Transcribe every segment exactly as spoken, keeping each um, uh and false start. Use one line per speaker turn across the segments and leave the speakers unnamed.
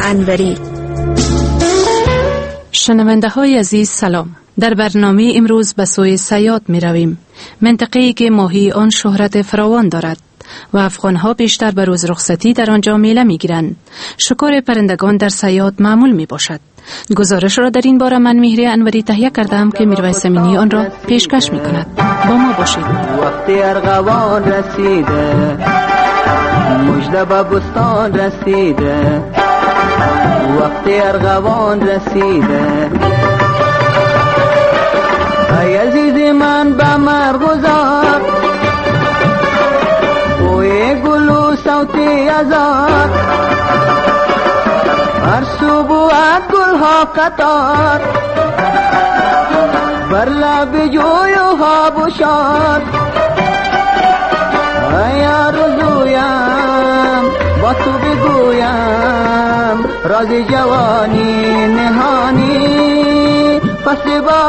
انوری.
شنونده های عزیز سلام. در برنامه امروز به سوی سیاد می رویم. منطقه‌ای که ماهی آن شهرت فراوان دارد و افغان‌ها بیشتر به روز رخصتی در آنجا میله می گیرند. شکار پرندگان در سیاد معمول می باشد. گزارش را در این باره من مهری انوری تهیه کردم که میرویس امینی آن را پیشکش می کند. با ما باشید.
وقتی ارغوان رسیده، مژده به بستان رسیده، وقتی ارغوان رسیده، ای عزیز من به مرغزار، بوی گل و صوتی ازار، هر سو بود گل ها قطار، بر لب جوی و ها بشار، ای آرزویم با تو بگویم راز جوانی نهانی پس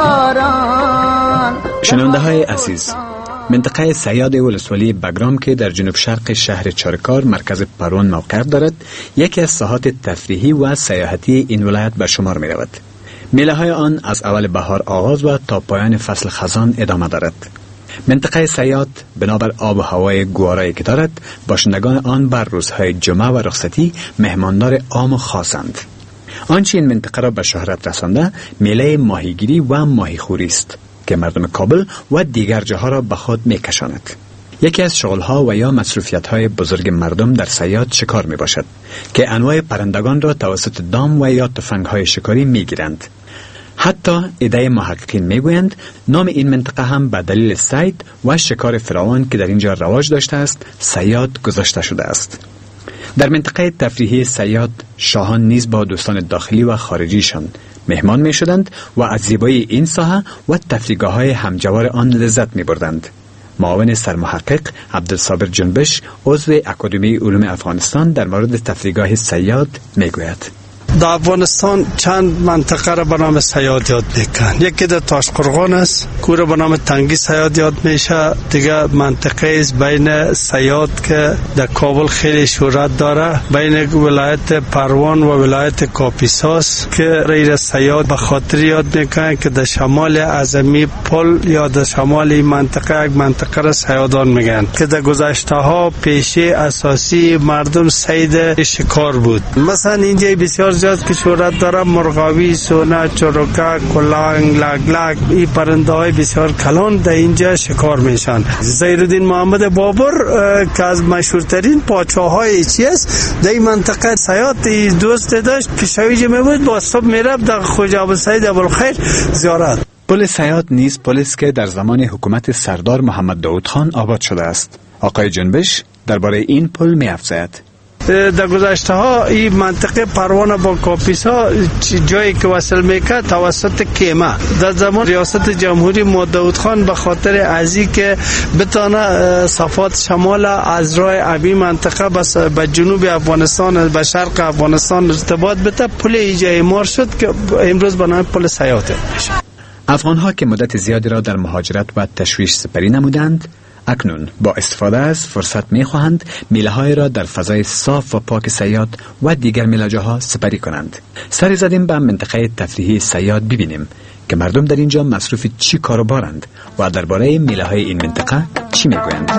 باران.
شنونده های عزیز، منطقه سیاد ولسوالی بگرام که در جنوب شرق شهر چارکار مرکز پروان موقع دارد، یکی از ساحات تفریحی و سیاحتی این ولایت به شمار می رود. میله های آن از اول بهار آغاز و تا پایان فصل خزان ادامه دارد. منطقه سیاد بنابر آب و هوای گوارایی که دارد، باشندگان آن بر روزهای جمعه و رخصتی مهماندار عام و خاصند. آنچه این منطقه را به شهرت رسانده میله ماهیگیری و ماهیخوری است که مردم کابل و دیگر جاها را به خود میکشاند. یکی از شغلها و یا مصروفیت‌های بزرگ مردم در سیاد شکار می باشد که انواع پرندگان را توسط دام و یا تفنگ‌های شکاری میگیرند. حتی ایده محققین میگویند نام این منطقه هم به دلیل صید و شکار فراوان که در اینجا رواج داشته است سیاد گذاشته شده است. در منطقه تفریحی سیاد شاهان نیز با دوستان داخلی و خارجیشان مهمان می شدند و از زیبایی این ساحه و تفریحگاه های همجوار آن لذت می بردند. معاون سرمحقق عبدالصابر جنبش عضو اکادمی علوم افغانستان در مورد تفریحگاه سیاد می گوید.
در افغانستان چند منطقه را به نام سیاد یاد میکنن. یکی در تاشقرغان است که را به نام تنگی سیاد یاد میشه. دیگه منطقه است بین سیاد که در کابل خیلی شهرت داره، بین ولایت پروان و ولایت کاپیساس که ریر سیاد به خاطر یاد میکنن که در شمال اعظمی پل یا در شمال این منطقه یک منطقه را سیادان میگن که در گذشته ها پیشه اساسی مردم صید شکار بود. مثلا اینجا بسیار زیاد که شهرت داره مرغابی، سونه، چروکه، کلنگ، لگلگ، این پرنده های بسیار کلان در اینجا شکار میشن. زیرالدین محمد بابر که از مشهورترین پادشاه‌های چی است در این منطقه سیاد دوست داشت، پیشویج میبود با صبح میرفت در خواجه ابوالسعید ابوالخیر زیارت.
پل سیاد نیز پلی است که در زمان حکومت سردار محمد داود خان آباد شده است. آقای جنبش درباره این پل می‌افزاید.
در گذشته ها این منطقه پروانه با کاپیسا جایی که وصل میکرد توسط کیمه در زمان ریاست جمهوری داود خان به خاطر ازی که بتانه صفات شمال از راه ابی منطقه بس به جنوب افغانستان به شرق افغانستان ارتباط بده، پل ایجا اعمار شد که امروز به نام پل سیاد میشه.
افغان‌ها که مدت زیادی را در مهاجرت و تشویش سپری نمودند، اکنون با استفاده از فرصت می‌خواهند میله‌های را در فضای صاف و پاک سیاد و دیگر میله‌جاها سپری کنند. سری زدیم به منطقه تفریحی سیاد ببینیم که مردم در اینجا مصروف چی کار و بارند و درباره میله‌های این منطقه چی میگویند.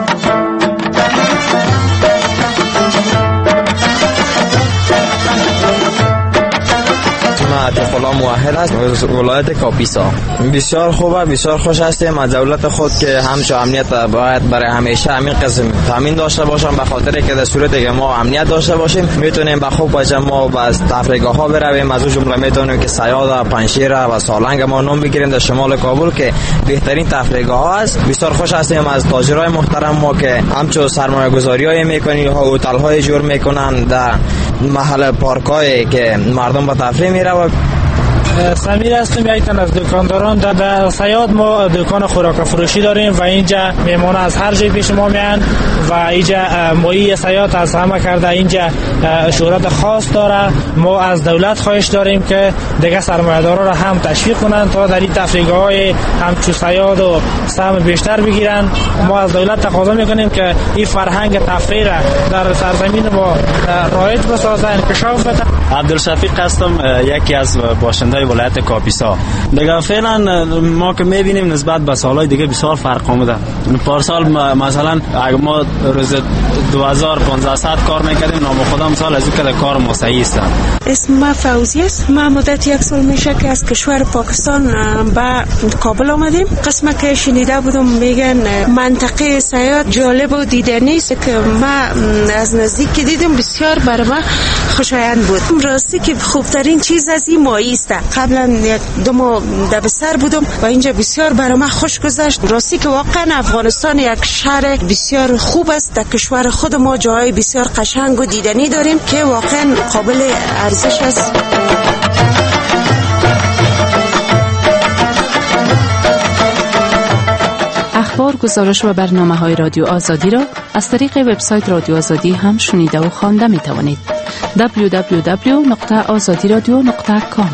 عطیف‌الله موحد است، ولایت کاپیسا. بسیار خوبه، بسیار خوش هستیم از دولت خود که همچون امنیت باید برای همیشه همین قسم تامین داشته باشم، به خاطر که در صورتی که ما امنیت داشته باشیم میتونیم به خوب باشه ما به تفریحگاه ها برویم. از اون جمله میتونیم که سیاد، پنشیر و سالنگ ما نام بگیریم در شمال کابل که بهترین تفریحگاه ها است. بسیار خوش هستیم از تاجرای محترم ما که همچون سرمایه گذاری های میکنن، هتل های جور میکنن در محل پارک هایی که مردم به تفریح میره.
سمیر هستم، یک تن از دکانداران در سیاد. ما دکان خوراک فروشی داریم و اینجا میمون از هر جای پیش ما میان و اینجا مایی سیاد از همه کرده اینجا شهرت خاص داره. ما از دولت خواهش داریم که دیگه سرمایه‌دارا را هم تشویق کنن تا در این تفریحگاه‌های همچون سیاد و سهم بیشتر بگیرن. ما از دولت تقاضا میکنیم که این فرهنگ تفریح را در سرزمین ما رایج بسازن، انکشاف بده.
عبدالشفیق هستم، یکی از باشنده‌های ولایت کاپیسا. دیگه فعلا ما که می‌بینیم نسبت به سال‌های دیگه بسیار فرق آمده. پارسال مثلا اگه ما روز دو هزار و پانصد کار می‌کردیم، نام خودم سال از این کار ما صحیح است.
اسم ما فوزی است. ما مدت یک سال میشه که از کشور پاکستان به کابل آمدیم. قسمه که شنیده بودم میگن منطقه سیاد جالب و دیدنی است که ما از نزدیک دیدم، بسیار برای ما خوشایند بود. راستی که خوبترین چیز از این ماهی است. قبلا یک دو ماه در بسر بودم و اینجا بسیار برای ما خوش گذشت. راستی که واقعا افغانستان یک شهر بسیار خوب است. در کشور خود ما جای بسیار قشنگ و دیدنی داریم که واقعا قابل ارزش است.
اخبار، گزارش و برنامه‌های رادیو آزادی را از طریق وبسایت رادیو آزادی هم شنیده و خوانده می‌توانید. دبلیو دبلیو دبلیو نقطه آزادی رادیو نقطه کام.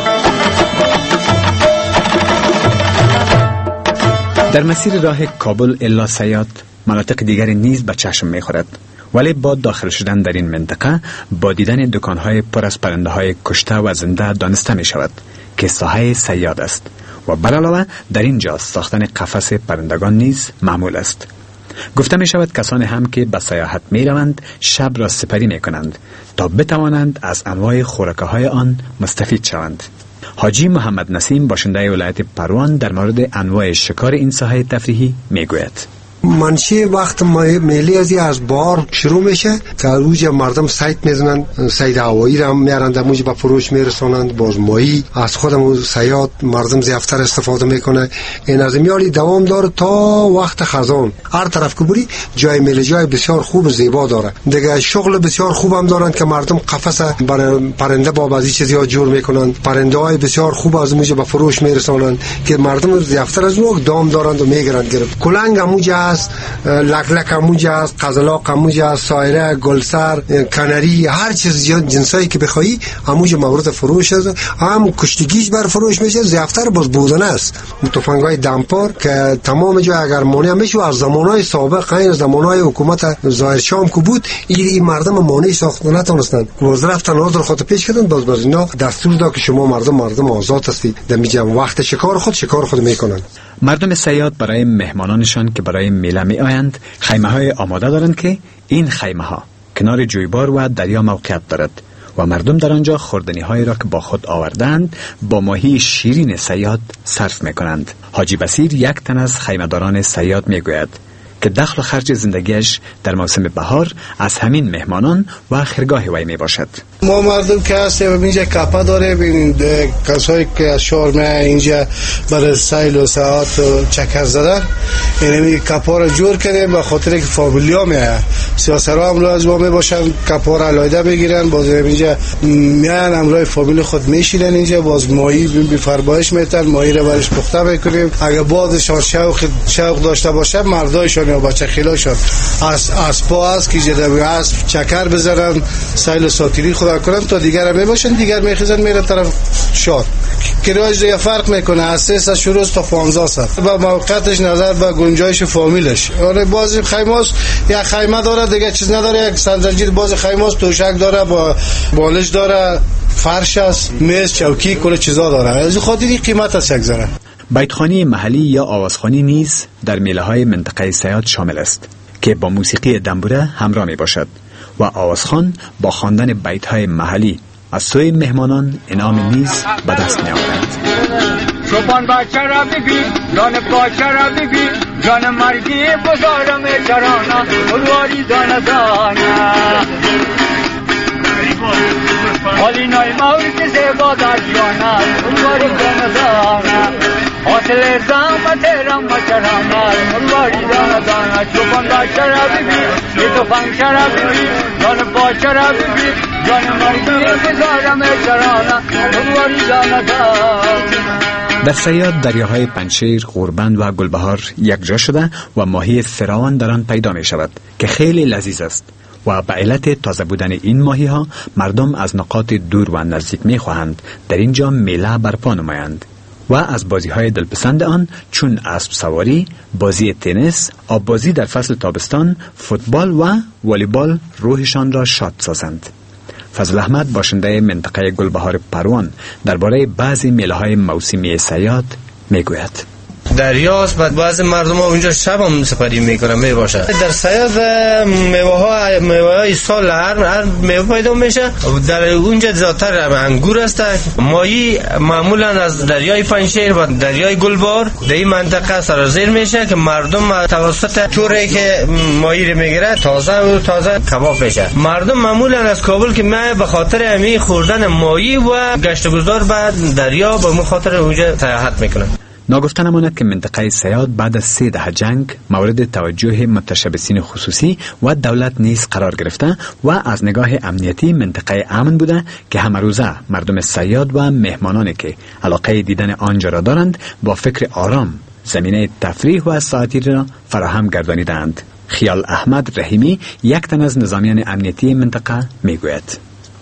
در مسیر راه کابل الا سیاد مناطق دیگری نیز به چشم می‌خورد، ولی با داخل شدن در این منطقه با دیدن دکان‌های پر از پرنده‌های کشته و زنده دانسته می‌شود که ساحه سیاد است و بر علاوه در اینجا ساختن قفس پرندگان نیز معمول است. گفته می شود کسانی هم که به سیاحت می روند شب را سپری می کنند تا بتوانند از انواع خوراکه های آن مستفید شوند. حاجی محمد نسیم باشنده ولایت پروان در مورد انواع شکار این ساحه تفریحی می گوید.
منشی وقت میلی ازی از بار شروع میشه که روز مردم سایت میزنن، سایت هوایی را میارند موج به فروش میرسونند. باز ماهی از خودمون سیاد مردم زیافتر استفاده میکنه. این از میالی دوام داره تا وقت خزان. هر طرف که بری جای میلی جای بسیار خوب و زیبا داره. دیگه شغل بسیار خوب هم دارند که مردم قفس برای پرنده با بعضی چیزا جور میکنند. پرنده های بسیار خوب از موج به فروش میرسونند که مردم زیافتر از اون دام دارند و میگیرند. گرفت کلنگ موج است، لک لک موج است، قزلاق موج است، سایره، گلسر، کنری، هر چیز جنسایی که بخوایی موج مورد فروش است. هم کشتگیش بر فروش میشه، زیافتر باز بودن است. تفنگای دمپار که تمام جا اگر مانع میشه از زمانهای سابق، این زمانهای حکومت ظاهر شام که بود، این مردم مانع ساختن نتونستند. باز رفتن نظر خود پیش کردن، باز باز اینا دستور داد که شما مردم مردم آزاد هستید، در میجم وقت شکار خود شکار خود میکنند.
مردم سیاد برای مهمانانشان که برای میله می آیند خیمه های آماده دارند که این خیمه ها کنار جویبار و دریا موقعیت دارد و مردم در آنجا خوردنی هایی را که با خود آوردند با ماهی شیرین سیاد صرف می کنند. حاجی بصیر یک تن از خیمه داران سیاد می گوید که دخل و خرج زندگیش در موسم بهار از همین مهمانان و خرگاه وی می باشد.
ما مردم که هستیم اینجا کپا داره، ببینید کسایی که از شهر می اینجا برای سیل و ساعت و چکر زدن، یعنی کپا را جور کردیم به خاطر که فامیلیا میاد سیاسرها هم لازم می باشن کپا را علایده بگیرن. باز اینجا میان امرای فامیل خود میشینن اینجا، باز ماهی بی فرمایش میتن، ماهی را برش پخته میکنیم. اگه بازشان شوق شوق داشته باشه مردایشان یا بچه خیلاشان از اسبا است که جدوی اسب چکر بزنن سیل و ساتیری خدا کنن تا دیگر می باشن، دیگر میخیزن میره طرف شار. کرایه دیگه فرق میکنه از سه ساعت شروع تا پانزده ساعت با موقعیتش نظر به گنجایش فامیلش. آره بازی خیماست، یک خیمه داره دیگه چیز نداره، یک سنجیر باز خیماست، توشک داره، با بالش داره، فرش است، میز، چوکی، کل چیزا داره. از خاطری قیمت است یک ذره.
بیتخوانی محلی یا آوازخوانی نیز در میله های منطقه سیاد شامل است که با موسیقی دنبوره همراه می باشد و آوازخوان با خواندن بیت های محلی از سوی مهمانان انعام نیز به دست می آورد.
شبان بچه را ببین، جان بچه را ببین، جان مرگی بزارم چرانا بلواری دانه دانه حالی نای مورد زیبا در جانا بلواری دانه دانه حاصل زحمت رم چرانا بلواری دانه دانه شبان بچه را ببین، یه تو فنگشه را ببین، جان بچه را ببین، جان مرگی بزارم چرانا بلواری دانه دانه.
در سیاد دریاهای پنجشیر، غوربند و گلبهار یک جا شده و ماهی فراوان در آن پیدا می شود که خیلی لذیذ است و به علت تازه بودن این ماهی ها مردم از نقاط دور و نزدیک می خواهند در اینجا میله برپا نمایند و از بازی های دلپسند آن چون اسب سواری، بازی تنیس، آب بازی در فصل تابستان، فوتبال و والیبال روحشان را شاد سازند. فضل احمد باشنده منطقه گلبهار پروان درباره بعضی میله‌های موسمی صیاد میگوید.
دریاست، بعد بعضی مردم ها اونجا شب هم سپری میکنن می باشه. در صیاد میوه ها میوه های سال هر هر میوه پیدا میشه. در اونجا زیادتر انگور است. ماهی معمولا از دریای پنجشیر و دریای گلبهار در این منطقه سرازیر میشه که مردم توسط توری که ماهی رو میگیره تازه و تازه کباب میشه. مردم معمولا از کابل که میای به خاطر امی خوردن ماهی و گشت گذار به دریا به خاطر اونجا سیاحت میکنن.
ناگفته نماند که منطقه صیاد بعد از سه دهه جنگ مورد توجه متشبثین خصوصی و دولت نیز قرار گرفته و از نگاه امنیتی منطقه امن بوده که همه روزه مردم صیاد و مهمانانی که علاقه دیدن آنجا را دارند با فکر آرام زمینه تفریح و ساعتی را فراهم گردانیدند. خیال احمد رحیمی یک تن از نظامیان امنیتی منطقه میگوید.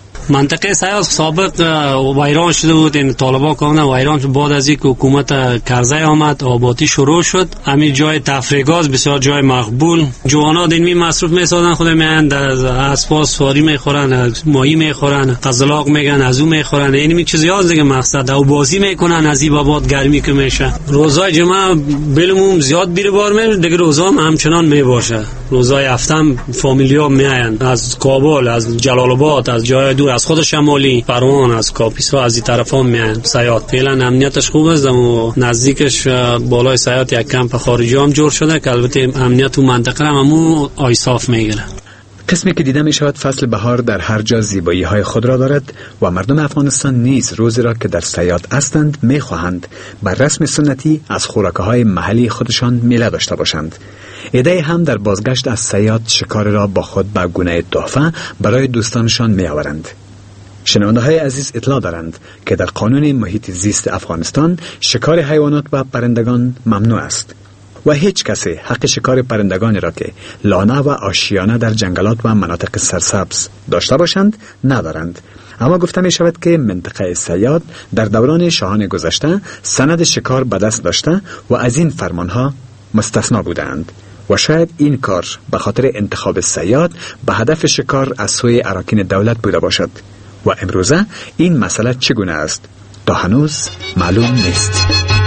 منطقه صیاد سابق ویران شده بود، این طالبان کاملا ویران شد. بعد از اینکه حکومت کرزی آمد آبادی شروع شد. همین جای تفریحگاه بسیار جای مقبول، جوانا دینمی مصروف میسازن، خود میان از اسباس سواری میخورن، ماهی میخورن، قزلاق میگن از اون میخورن، این می چیزی ها دیگه مقصد او بازی میکنن. از این بابات گرمی که میشه روزای جمعه بلمون زیاد بیره بار میشه، دیگه روزا هم همچنان میباشه. روزای هفتم فامیلیا میاین از کابل، از جلال آباد، از جای دور، از خود شمالی پروان، از کاپیسا، از این طرفا میاین صیاد. فعلا امنیتش خوب است و نزدیکش بالای صیاد یک کمپ خارجی هم جور شده که البته امنیت تو منطقه هم همو آیصاف میگیره.
قسمی که دیده می شود فصل بهار در هر جا زیبایی های خود را دارد و مردم افغانستان نیز روزی را که در صیاد هستند می خواهند بر رسم سنتی از خوراکه های محلی خودشان میله داشته باشند. ایده هم در بازگشت از صیاد شکار را با خود به گونه تحفه برای دوستانشان می آورند. شنونده های عزیز اطلاع دارند که در قانون محیط زیست افغانستان شکار حیوانات و پرندگان ممنوع است و هیچ کسی حق شکار پرندگانی را که لانه و آشیانه در جنگلات و مناطق سرسبز داشته باشند ندارند. اما گفته می شود که منطقه صیاد در دوران شاهان گذشته سند شکار به دست داشته و از این فرمانها مستثنا بودند و شاید این کار به خاطر انتخاب صیاد به هدف شکار از سوی اراکین دولت بوده باشد و امروزه این مسئله چگونه است تا هنوز معلوم نیست.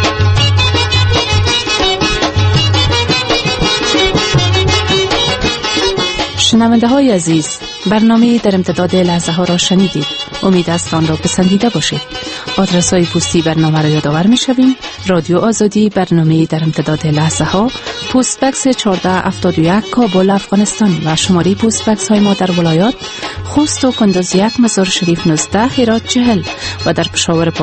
شنونده های عزیز، برنامه در امتداد لحظه ها را شنیدید. امید است آن را پسندیده باشید. آدرس های پستی برنامه را یادآور می شویم. رادیو آزادی، برنامه در امتداد لحظه ها، پست بکس چهارده هفتاد و یک کابل افغانستان و شماره پست بکس های ما در ولایات خوست و کندز یک، مزار شریف نوزده، هرات چهل و در پشاور